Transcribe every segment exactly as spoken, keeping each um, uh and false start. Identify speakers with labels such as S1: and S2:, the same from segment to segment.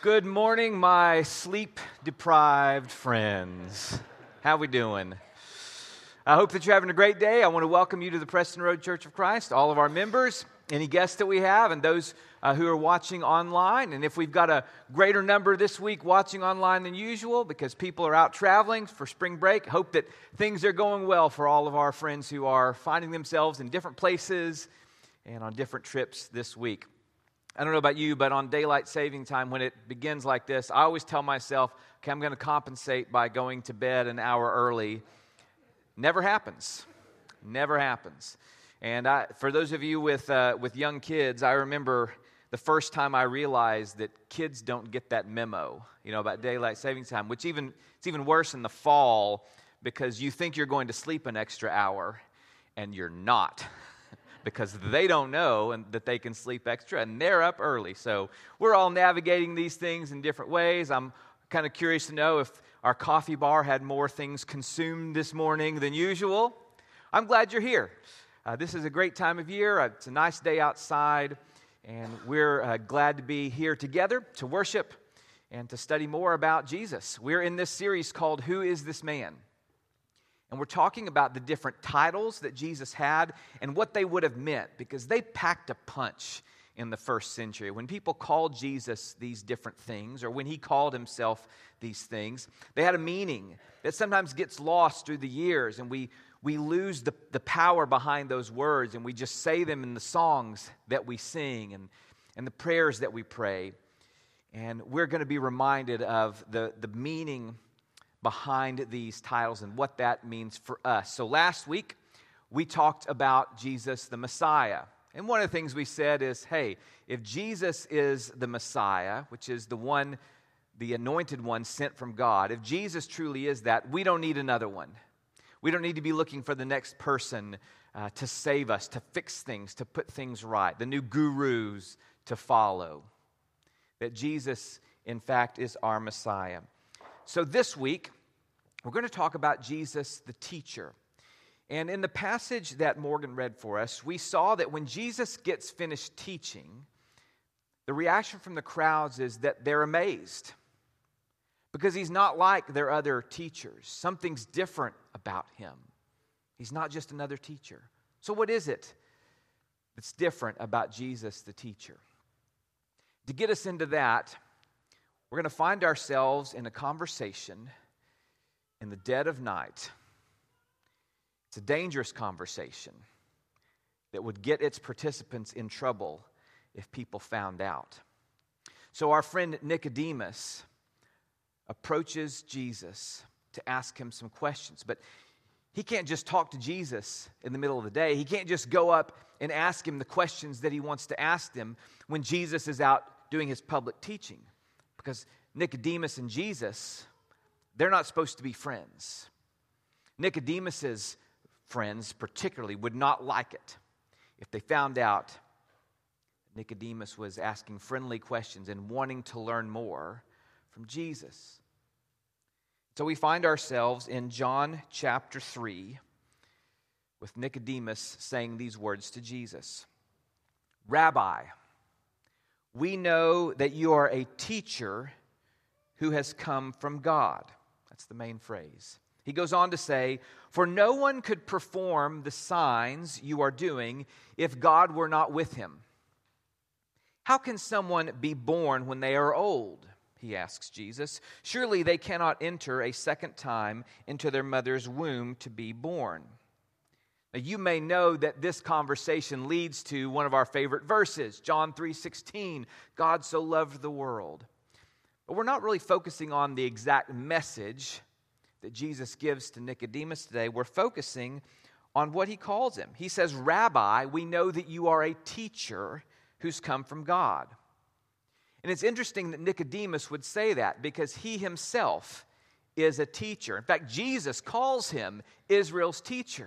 S1: Good morning, my sleep-deprived friends. How we doing? I hope that you're having a great day. I want to welcome you to the Preston Road Church of Christ, all of our members, any guests that we have, and those uh, who are watching online. And if we've got a greater number this week watching online than usual because people are out traveling for spring break, hope that things are going well for all of our friends who are finding themselves in different places and on different trips this week. I don't know about you, but on daylight saving time, when it begins like this, I always tell myself, okay, I'm going to compensate by going to bed an hour early. Never happens. Never happens. And I, for those of you with uh, with young kids, I remember the first time I realized that kids don't get that memo, you know, about daylight saving time, which even it's even worse in the fall because you think you're going to sleep an extra hour, and you're not. Because they don't know and that they can sleep extra, and they're up early. So we're all navigating these things in different ways. I'm kind of curious to know if our coffee bar had more things consumed this morning than usual. I'm glad you're here. Uh, this is a great time of year. Uh, it's a nice day outside, and we're uh, glad to be here together to worship and to study more about Jesus. We're in this series called Who is This Man? And we're talking about the different titles that Jesus had and what they would have meant, because they packed a punch in the first century. When people called Jesus these different things, or when he called himself these things, they had a meaning that sometimes gets lost through the years, and we, we lose the, the power behind those words, and we just say them in the songs that we sing and, and the prayers that we pray. And we're going to be reminded of the, the meaning behind these titles and what that means for us. So last week, we talked about Jesus the Messiah. And one of the things we said is, hey, if Jesus is the Messiah, which is the one, the anointed one sent from God, if Jesus truly is that, we don't need another one. We don't need to be looking for the next person uh, to save us, to fix things, to put things right, the new gurus to follow. That Jesus, in fact, is our Messiah. So this week, we're going to talk about Jesus the teacher. And in the passage that Morgan read for us, we saw that when Jesus gets finished teaching, the reaction from the crowds is that they're amazed. Because he's not like their other teachers. Something's different about him. He's not just another teacher. So what is it that's different about Jesus the teacher? To get us into that, we're going to find ourselves in a conversation in the dead of night. It's a dangerous conversation that would get its participants in trouble if people found out. So our friend Nicodemus approaches Jesus to ask him some questions. But he can't just talk to Jesus in the middle of the day. He can't just go up and ask him the questions that he wants to ask them when Jesus is out doing his public teaching. Because Nicodemus and Jesus, they're not supposed to be friends. Nicodemus's friends particularly would not like it if they found out Nicodemus was asking friendly questions and wanting to learn more from Jesus. So we find ourselves in John chapter three with Nicodemus saying these words to Jesus. Rabbi, we know that you are a teacher who has come from God. That's the main phrase. He goes on to say, for no one could perform the signs you are doing if God were not with him. How can someone be born when they are old? He asks Jesus. Surely they cannot enter a second time into their mother's womb to be born. Now, you may know that this conversation leads to one of our favorite verses, John three sixteen, God so loved the world. But we're not really focusing on the exact message that Jesus gives to Nicodemus today. We're focusing on what he calls him. He says, Rabbi, we know that you are a teacher who's come from God. And it's interesting that Nicodemus would say that because he himself is a teacher. In fact, Jesus calls him Israel's teacher.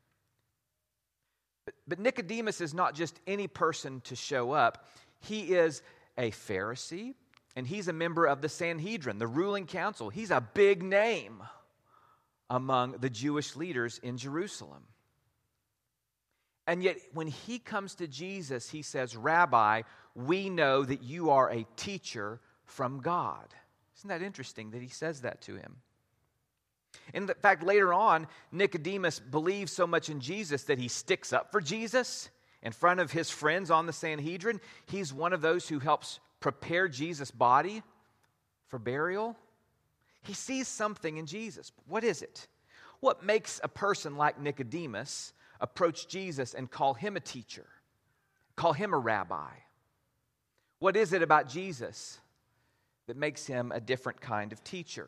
S1: But Nicodemus is not just any person to show up. He is a Pharisee, and he's a member of the Sanhedrin, the ruling council. He's a big name among the Jewish leaders in Jerusalem. And yet, when he comes to Jesus, he says, Rabbi, we know that you are a teacher from God. Isn't that interesting that he says that to him? In fact, later on, Nicodemus believes so much in Jesus that he sticks up for Jesus in front of his friends on the Sanhedrin. He's one of those who helps prepare Jesus' body for burial. He sees something in Jesus. What is it? What makes a person like Nicodemus approach Jesus and call him a teacher, call him a rabbi? What is it about Jesus that makes him a different kind of teacher?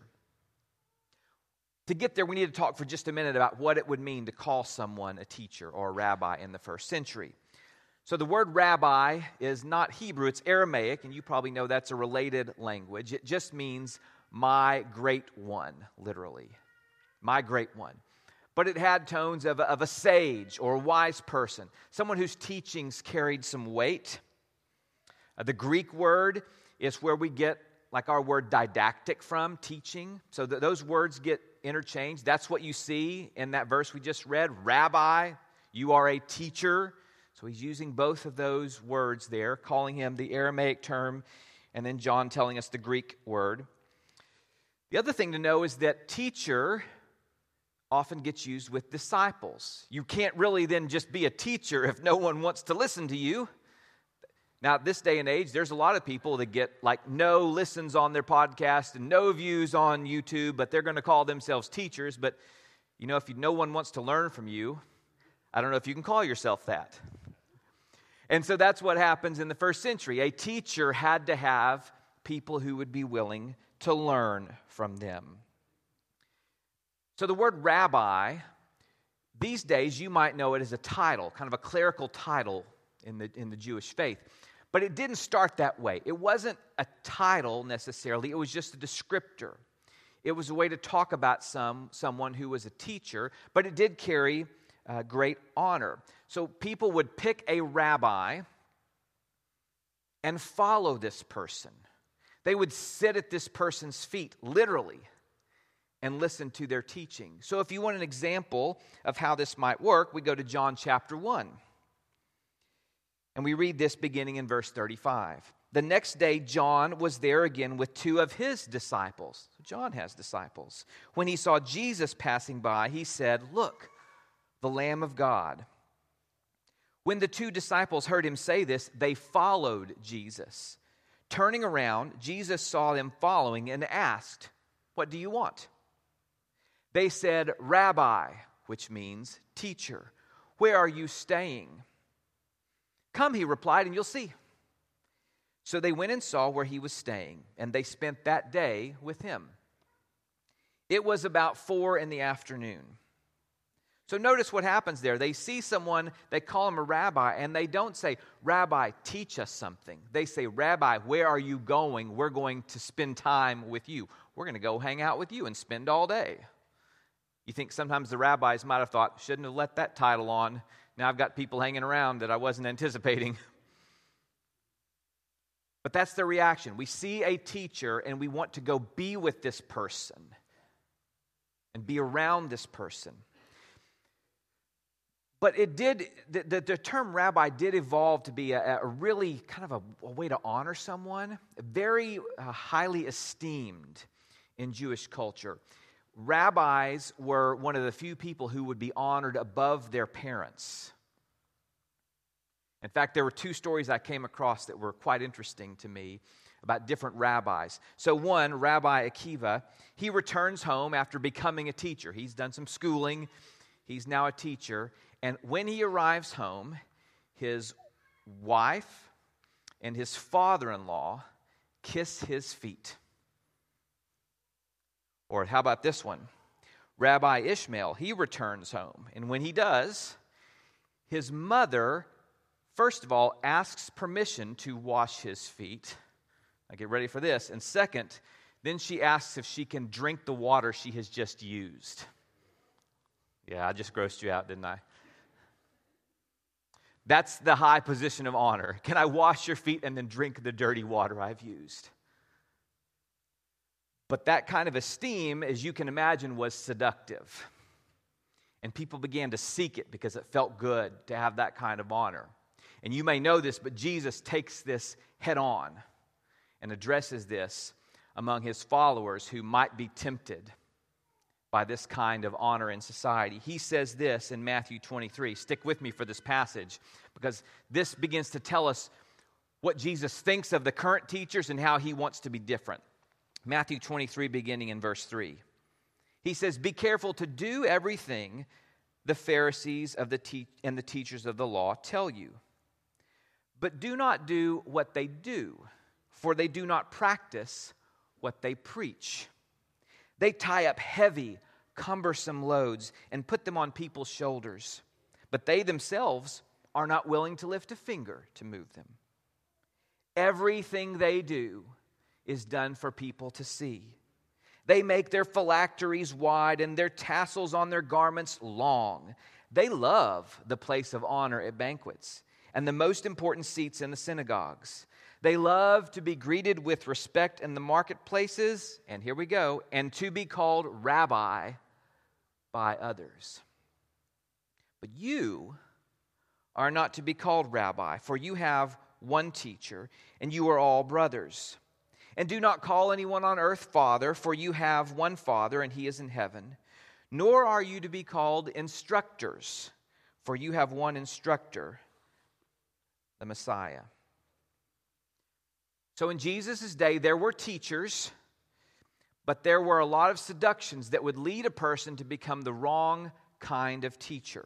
S1: To get there, we need to talk for just a minute about what it would mean to call someone a teacher or a rabbi in the first century. So the word rabbi is not Hebrew, it's Aramaic, and you probably know that's a related language. It just means my great one, literally. My great one. But it had tones of a, of a sage or a wise person, someone whose teachings carried some weight. Uh, the Greek word is where we get like our word didactic from, teaching. So th- those words get interchanged. That's what you see in that verse we just read. Rabbi, you are a teacher. So he's using both of those words there, calling him the Aramaic term, and then John telling us the Greek word. The other thing to know is that teacher often gets used with disciples. You can't really then just be a teacher if no one wants to listen to you. Now, this day and age, there's a lot of people that get like no listens on their podcast and no views on YouTube, but they're going to call themselves teachers. But, you know, if you, no one wants to learn from you, I don't know if you can call yourself that. And so that's what happens in the first century. A teacher had to have people who would be willing to learn from them. So the word rabbi, these days you might know it as a title, kind of a clerical title in the, in the Jewish faith. But it didn't start that way. It wasn't a title necessarily. It was just a descriptor. It was a way to talk about some someone who was a teacher, but it did carry uh, great honor. So people would pick a rabbi and follow this person. They would sit at this person's feet, literally, and listen to their teaching. So if you want an example of how this might work, we go to John chapter one. And we read this beginning in verse thirty-five. The next day, John was there again with two of his disciples. So John has disciples. When he saw Jesus passing by, he said, "Look, the Lamb of God." When the two disciples heard him say this, they followed Jesus. Turning around, Jesus saw them following and asked, "What do you want?" They said, "Rabbi," which means teacher, "where are you staying?" "Come," he replied, "and you'll see." So they went and saw where he was staying, and they spent that day with him. It was about four in the afternoon. So notice what happens there. They see someone, they call him a rabbi, and they don't say, "Rabbi, teach us something." They say, "Rabbi, where are you going? We're going to spend time with you. We're going to go hang out with you and spend all day." You think sometimes the rabbis might have thought, "Shouldn't have let that title on. Now I've got people hanging around that I wasn't anticipating." But that's their reaction. We see a teacher and we want to go be with this person and be around this person. But it did, the, the, the term rabbi did evolve to be a, a really kind of a, a way to honor someone, very uh, highly esteemed in Jewish culture. Rabbis were one of the few people who would be honored above their parents. In fact, there were two stories I came across that were quite interesting to me about different rabbis. So one, Rabbi Akiva, he returns home after becoming a teacher. He's done some schooling. He's now a teacher. And when he arrives home, his wife and his father-in-law kiss his feet. Or how about this one? Rabbi Ishmael, he returns home. And when he does, his mother, first of all, asks permission to wash his feet. Now get ready for this. And second, then she asks if she can drink the water she has just used. Yeah, I just grossed you out, didn't I? That's the high position of honor. Can I wash your feet and then drink the dirty water I've used? But that kind of esteem, as you can imagine, was seductive. And people began to seek it because it felt good to have that kind of honor. And you may know this, but Jesus takes this head on. and addresses this among his followers who might be tempted by this kind of honor in society. He says this in Matthew twenty-three. Stick with me for this passage, because this begins to tell us what Jesus thinks of the current teachers and how he wants to be different. Matthew twenty-three, beginning in verse three. He says, "Be careful to do everything the Pharisees of the te- and the teachers of the law tell you. But do not do what they do, for they do not practice what they preach. They tie up heavy, cumbersome loads and put them on people's shoulders, but they themselves are not willing to lift a finger to move them. Everything they do is done for people to see. They make their phylacteries wide and their tassels on their garments long. They love the place of honor at banquets and the most important seats in the synagogues. They love to be greeted with respect in the marketplaces," and here we go, "and to be called rabbi by others. But you are not to be called rabbi, for you have one teacher, and you are all brothers. And do not call anyone on earth Father, for you have one Father, and he is in heaven. Nor are you to be called instructors, for you have one instructor, the Messiah." So in Jesus' day, there were teachers, but there were a lot of seductions that would lead a person to become the wrong kind of teacher.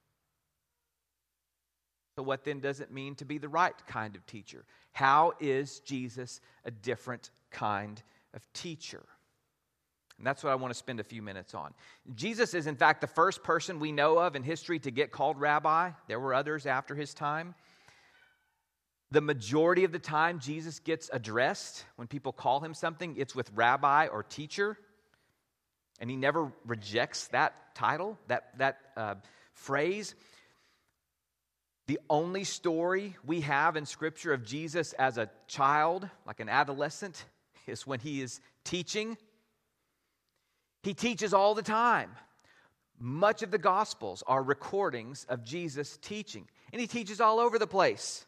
S1: So what then does it mean to be the right kind of teacher? How is Jesus a different kind of teacher? And that's what I want to spend a few minutes on. Jesus is, in fact, the first person we know of in history to get called rabbi. There were others after his time. The majority of the time Jesus gets addressed, when people call him something, it's with rabbi or teacher. And he never rejects that title, that, that uh, phrase. The only story we have in Scripture of Jesus as a child, like an adolescent, is when he is teaching. He teaches all the time. Much of the Gospels are recordings of Jesus teaching. And he teaches all over the place.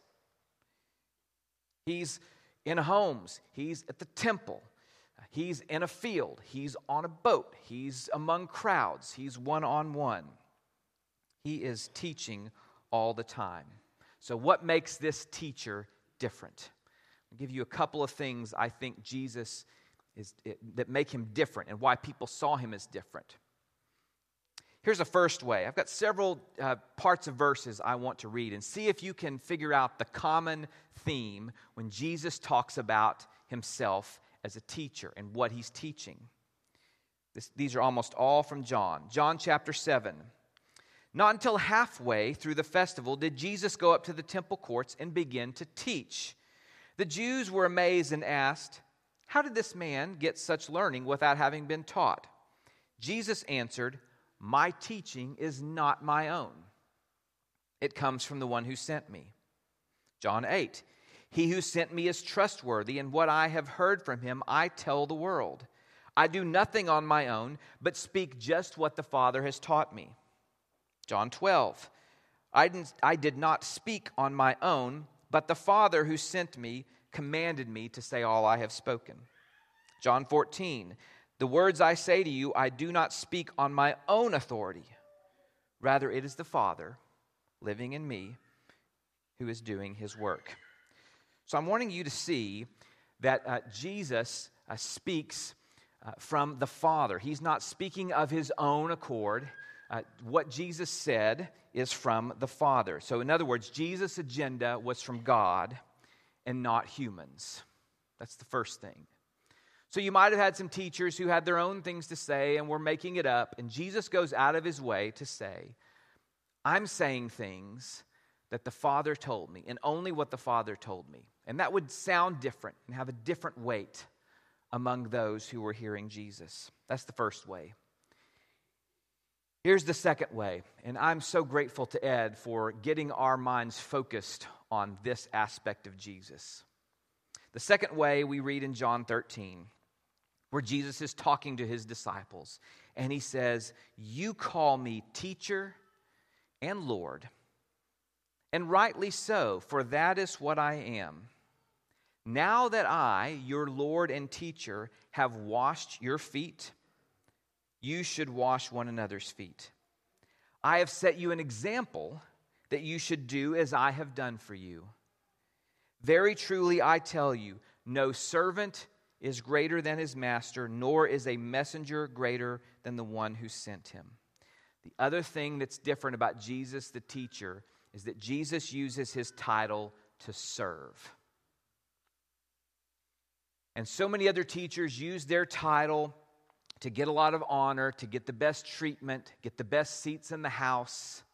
S1: He's in homes. He's at the temple. He's in a field. He's on a boat. He's among crowds. He's one-on-one. He is teaching all the time. So what makes this teacher different? I'll give you a couple of things I think Jesus is it, that make him different and why people saw him as different. Here's a first way. I've got several uh, parts of verses I want to read and see if you can figure out the common theme when Jesus talks about himself as a teacher and what he's teaching. This, these are almost all from John. John chapter seven. Not until halfway through the festival did Jesus go up to the temple courts and begin to teach. The Jews were amazed and asked, "How did this man get such learning without having been taught?" Jesus answered, "My teaching is not my own. It comes from the one who sent me." John eight. "He who sent me is trustworthy, and what I have heard from him I tell the world. I do nothing on my own, but speak just what the Father has taught me." John twelve. I didn't, I did not speak on my own, but the Father who sent me commanded me to say all I have spoken. John fourteen. "The words I say to you, I do not speak on my own authority. Rather, it is the Father living in me who is doing his work." So I'm wanting you to see that uh, Jesus uh, speaks uh, from the Father. He's not speaking of his own accord. Uh, what Jesus said is from the Father. So in other words, Jesus' agenda was from God and not humans. That's the first thing. So you might have had some teachers who had their own things to say and were making it up, and Jesus goes out of his way to say, "I'm saying things that the Father told me, and only what the Father told me." And that would sound different and have a different weight among those who were hearing Jesus. That's the first way. Here's the second way, and I'm so grateful to Ed for getting our minds focused on this aspect of Jesus. The second way we read in John thirteen, where Jesus is talking to his disciples, and he says, "You call me teacher and Lord, and rightly so, for that is what I am. Now that I, your Lord and teacher, have washed your feet, you should wash one another's feet. I have set you an example that you should do as I have done for you. Very truly I tell you, no servant is greater than his master, nor is a messenger greater than the one who sent him. The other thing that's different about Jesus the teacher is that Jesus uses his title to serve. And so many other teachers use their title to get a lot of honor, to get the best treatment, get the best seats in the house.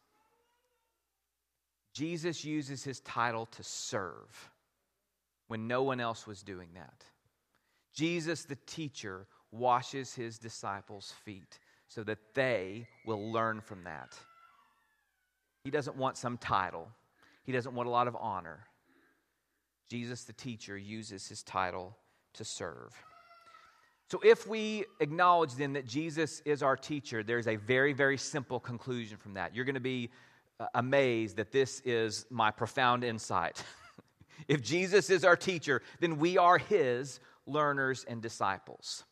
S1: Jesus uses his title to serve when no one else was doing that. Jesus, the teacher, washes his disciples' feet so that they will learn from that. He doesn't want some title. He doesn't want a lot of honor. Jesus, the teacher, uses his title to serve. So if we acknowledge then that Jesus is our teacher, there's a very, very simple conclusion from that. You're going to be uh, amazed that this is my profound insight. If Jesus is our teacher, then we are his learners and disciples.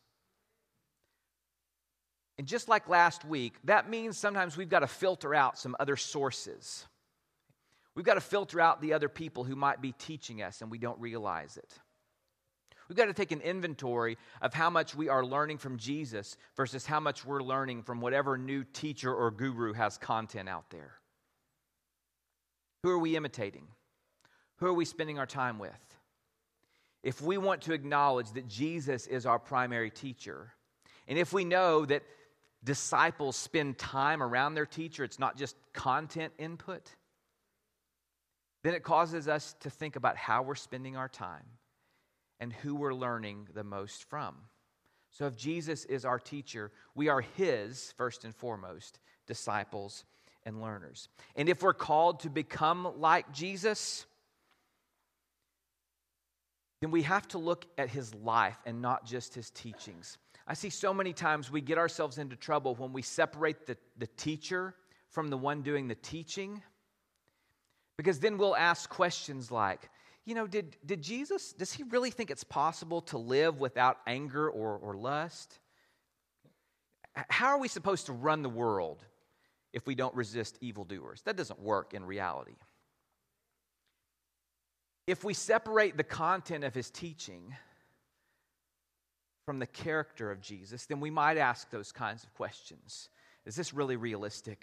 S1: And just like last week, that means sometimes we've got to filter out some other sources. We've got to filter out the other people who might be teaching us and we don't realize it. We've got to take an inventory of how much we are learning from Jesus versus how much we're learning from whatever new teacher or guru has content out there. Who are we imitating? Who are we spending our time with? If we want to acknowledge that Jesus is our primary teacher, and if we know that disciples spend time around their teacher, it's not just content input, then it causes us to think about how we're spending our time and who we're learning the most from. So if Jesus is our teacher, we are his, first and foremost, disciples and learners. And if we're called to become like Jesus, then we have to look at his life and not just his teachings. I see so many times we get ourselves into trouble when we separate the, the teacher from the one doing the teaching, because then we'll ask questions like, you know, did, did Jesus, does he really think it's possible to live without anger or, or lust? How are we supposed to run the world if we don't resist evildoers? That doesn't work in reality. If we separate the content of his teaching from the character of Jesus, then we might ask those kinds of questions. Is this really realistic?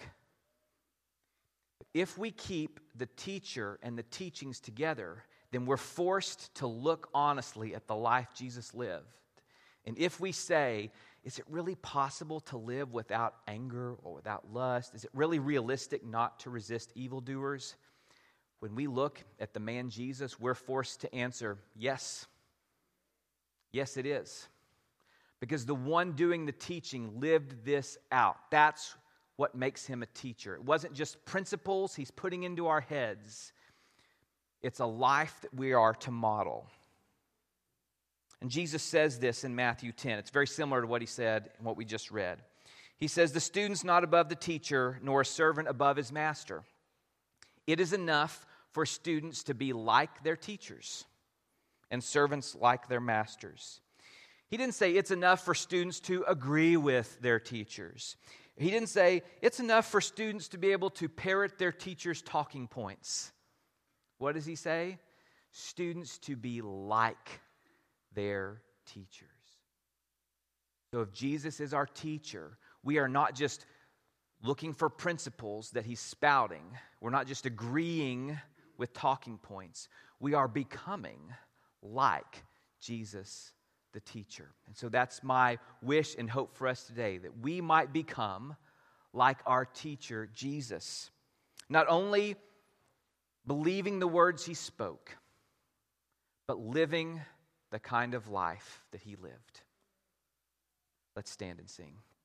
S1: If we keep the teacher and the teachings together, then we're forced to look honestly at the life Jesus lived. And if we say, is it really possible to live without anger or without lust? Is it really realistic not to resist evildoers? When we look at the man Jesus, we're forced to answer, yes. Yes, it is. Because the one doing the teaching lived this out. That's what makes him a teacher. It wasn't just principles he's putting into our heads. It's a life that we are to model. And Jesus says this in Matthew ten. It's very similar to what he said in what we just read. He says, the student's not above the teacher, nor a servant above his master. It is enough for students to be like their teachers and servants like their masters. He didn't say it's enough for students to agree with their teachers. He didn't say it's enough for students to be able to parrot their teachers' talking points. What does he say? Students to be like their teachers. So if Jesus is our teacher, we are not just looking for principles that he's spouting. We're not just agreeing with talking points. We are becoming like Jesus the teacher. And so that's my wish and hope for us today, that we might become like our teacher, Jesus. Not only believing the words he spoke, but living the kind of life that he lived. Let's stand and sing.